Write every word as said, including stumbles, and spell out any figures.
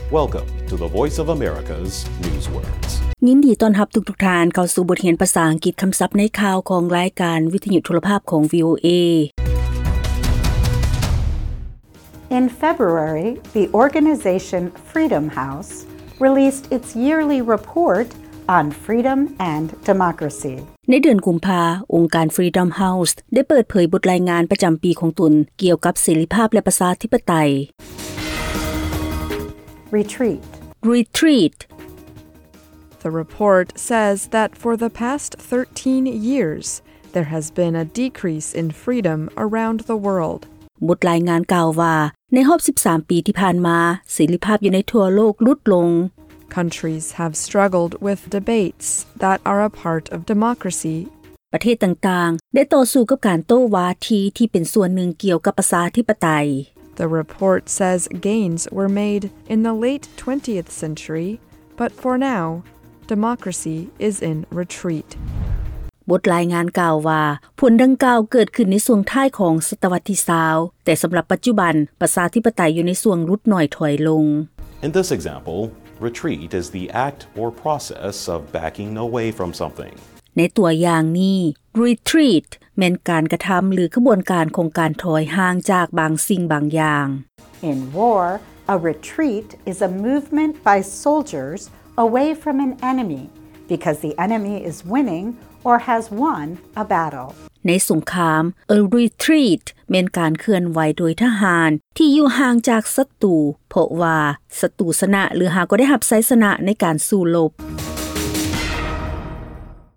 Welcome to the Voice of America's Newswords. ยินดีต้อนรับทุกๆท่านเข้าสู่บทเรียนภาษาอังกฤษคำศัพท์ในข่าวของรายการวิทยุโทรภาพของ วี โอ เอ In February, the organization Freedom House released its yearly report on freedom and democracy. ในเดือนกุมภาพันธ์องค์การ Freedom House ได้เปิดเผยบทรายงานประจำปีของตนเกี่ยวกับเสรีภาพและประชาธิปไตย Retreat. Retreat. The report says that for the past thirteen years, there has been a decrease in freedom around the world. บทรายงานกล่าวว่าในรอบสิบสามปีที่ผ่านมาเสรีภาพอยู่ในทั่วโลกลดลง Countries have struggled with debates that are a part of democracy. ประเทศต่างๆได้ต่อสู้กับการโต้วาทีที่เป็นส่วนหนึ่งเกี่ยวกับประชาธิปไตย The report says gains were made in the late twentieth century, but for now, democracy is in retreat. บทรายงานกล่าวว่าผลดังกล่าวเกิดขึ้นในช่วงท้ายของศตวรรษที่ยี่สิบแต่สำหรับปัจจุบันประชาธิปไตยอยู่ในช่วงลดน้อยถอยลง In this example, retreat is the act or process of backing away from something. ในตัวอย่างนี้ retreat แม่นการกระทำหรือขบวนการของการถอยห่างจากบางสิ่งบางอย่าง In war, a retreat is a movement by soldiers away from an enemy because the enemy is winning or has won a battle. ในสงคราม a retreat แม่นการเคลื่อนไหวโดยทหารที่อยู่ห่างจากศัตรูเพราะว่าศัตรูชนะหรือหากก็ได้รับชัยชนะในการสู้รบ